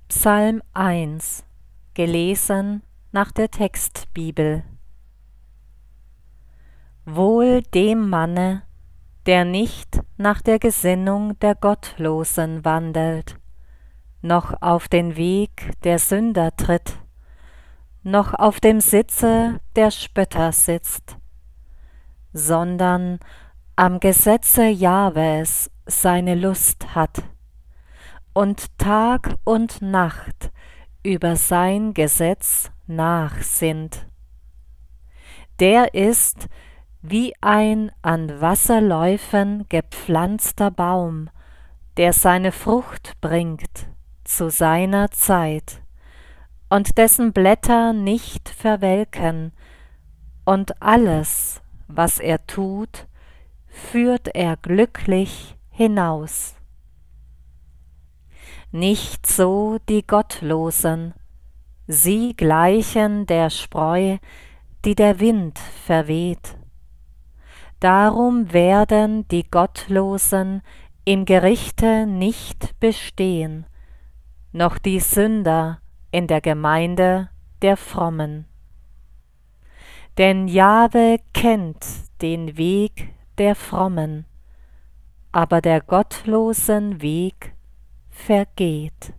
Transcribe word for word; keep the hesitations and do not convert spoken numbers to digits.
Psalm eins, gelesen nach der Textbibel. Wohl dem Manne, der nicht nach der Gesinnung der Gottlosen wandelt, noch auf den Weg der Sünder tritt, noch auf dem Sitze der Spötter sitzt, sondern am Gesetze Jahwes seine Lust hat und Tag und Nacht über sein Gesetz nachsinnt. Der ist wie ein an Wasserläufen gepflanzter Baum, der seine Frucht bringt zu seiner Zeit und dessen Blätter nicht verwelken, und alles, was er tut, führt er glücklich hinaus. Nicht so die Gottlosen, sie gleichen der Spreu, die der Wind verweht. Darum werden die Gottlosen im Gerichte nicht bestehen, noch die Sünder in der Gemeinde der Frommen. Denn Jahwe kennt den Weg der Frommen, aber der Gottlosen Weg vergeht.